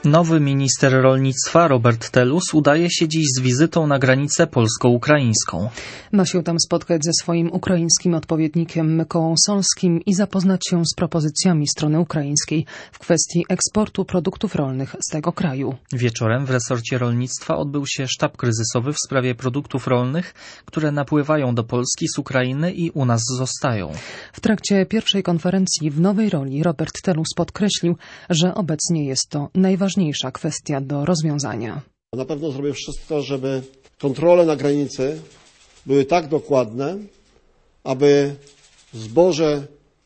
Nowy minister rolnictwa Robert Telus udaje się dziś z wizytą na granicę polsko-ukraińską. Ma się tam spotkać ze swoim ukraińskim odpowiednikiem Mykołą Solskim i zapoznać się z propozycjami strony ukraińskiej w kwestii eksportu produktów rolnych z tego kraju. Wieczorem w resorcie rolnictwa odbył się sztab kryzysowy w sprawie produktów rolnych, które napływają do Polski z Ukrainy i u nas zostają. W trakcie pierwszej konferencji w nowej roli Robert Telus podkreślił, że obecnie jest to najważniejsza kwestia do rozwiązania. Na pewno zrobię wszystko, żeby kontrole na granicy były tak dokładne, aby zboże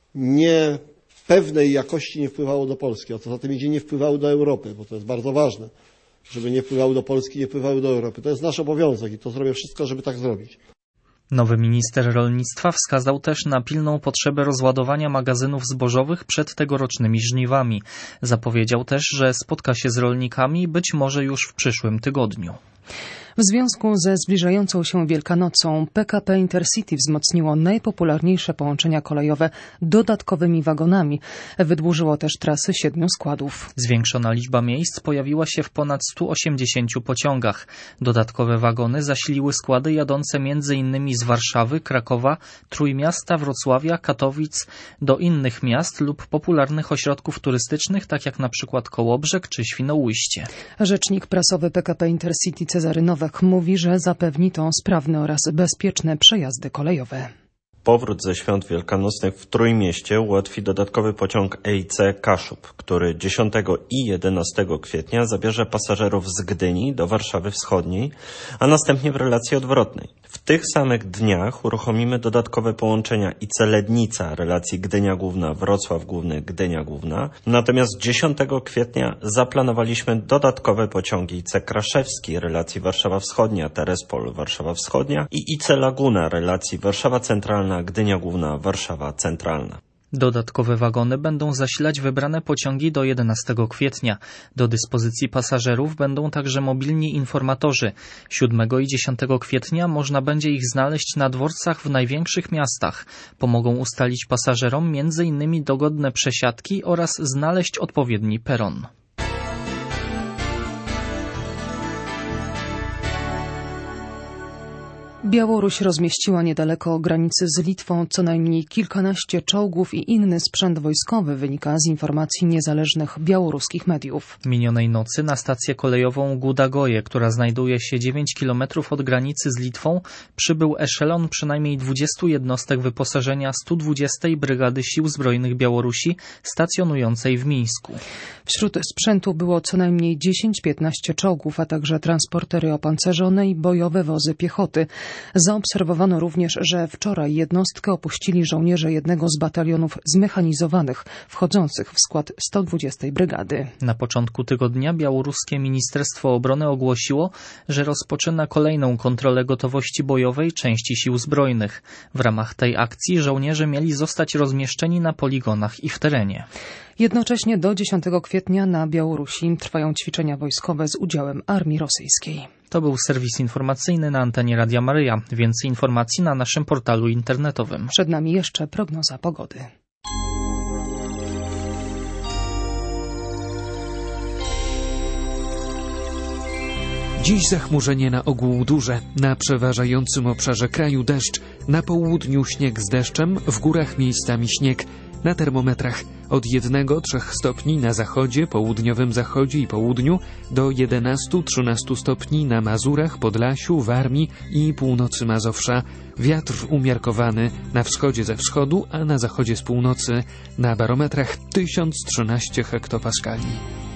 niepewnej jakości nie wpływało do Polski, a co za tym idzie nie wpływało do Europy, bo to jest bardzo ważne, żeby nie wpływały do Polski, nie wpływały do Europy. To jest nasz obowiązek i to zrobię wszystko, żeby tak zrobić. Nowy minister rolnictwa wskazał też na pilną potrzebę rozładowania magazynów zbożowych przed tegorocznymi żniwami. Zapowiedział też, że spotka się z rolnikami być może już w przyszłym tygodniu. W związku ze zbliżającą się Wielkanocą PKP Intercity wzmocniło najpopularniejsze połączenia kolejowe dodatkowymi wagonami. Wydłużyło też trasy 7 składów. Zwiększona liczba miejsc pojawiła się w ponad 180 pociągach. Dodatkowe wagony zasiliły składy jadące m.in. z Warszawy, Krakowa, Trójmiasta, Wrocławia, Katowic do innych miast lub popularnych ośrodków turystycznych, tak jak na przykład Kołobrzeg czy Świnoujście. Rzecznik prasowy PKP Intercity Cezary Nowak mówi, że zapewni to sprawne oraz bezpieczne przejazdy kolejowe. Powrót ze świąt wielkanocnych w Trójmieście ułatwi dodatkowy pociąg EIC Kaszub, który 10 i 11 kwietnia zabierze pasażerów z Gdyni do Warszawy Wschodniej, a następnie w relacji odwrotnej. W tych samych dniach uruchomimy dodatkowe połączenia IC Lednica relacji Gdynia Główna, Wrocław Główny, Gdynia Główna. Natomiast 10 kwietnia zaplanowaliśmy dodatkowe pociągi IC Kraszewski relacji Warszawa Wschodnia, Terespol, Warszawa Wschodnia i IC Laguna relacji Warszawa Centralna, Gdynia Główna, Warszawa Centralna. Dodatkowe wagony będą zasilać wybrane pociągi do 11 kwietnia. Do dyspozycji pasażerów będą także mobilni informatorzy. 7 i 10 kwietnia można będzie ich znaleźć na dworcach w największych miastach. Pomogą ustalić pasażerom m.in. dogodne przesiadki oraz znaleźć odpowiedni peron. Białoruś rozmieściła niedaleko granicy z Litwą co najmniej kilkanaście czołgów i inny sprzęt wojskowy, wynika z informacji niezależnych białoruskich mediów. Minionej nocy na stację kolejową Gudagoje, która znajduje się 9 km od granicy z Litwą, przybył eszelon przynajmniej 20 jednostek wyposażenia 120. Brygady Sił Zbrojnych Białorusi stacjonującej w Mińsku. Wśród sprzętu było co najmniej 10-15 czołgów, a także transportery opancerzone i bojowe wozy piechoty. Zaobserwowano również, że wczoraj jednostkę opuścili żołnierze jednego z batalionów zmechanizowanych wchodzących w skład 120. Brygady. Na początku tygodnia białoruskie Ministerstwo Obrony ogłosiło, że rozpoczyna kolejną kontrolę gotowości bojowej części sił zbrojnych. W ramach tej akcji żołnierze mieli zostać rozmieszczeni na poligonach i w terenie. Jednocześnie do 10 kwietnia na Białorusi trwają ćwiczenia wojskowe z udziałem armii rosyjskiej. To był serwis informacyjny na antenie Radia Maryja. Więcej informacji na naszym portalu internetowym. Przed nami jeszcze prognoza pogody. Dziś zachmurzenie na ogół duże, na przeważającym obszarze kraju deszcz, na południu śnieg z deszczem, w górach miejscami śnieg. Na termometrach od 1-3 stopni na zachodzie, południowym zachodzie i południu do 11-13 stopni na Mazurach, Podlasiu, Warmii i północy Mazowsza. Wiatr umiarkowany na wschodzie ze wschodu, a na zachodzie z północy. Na barometrach 1013 hektopaskali.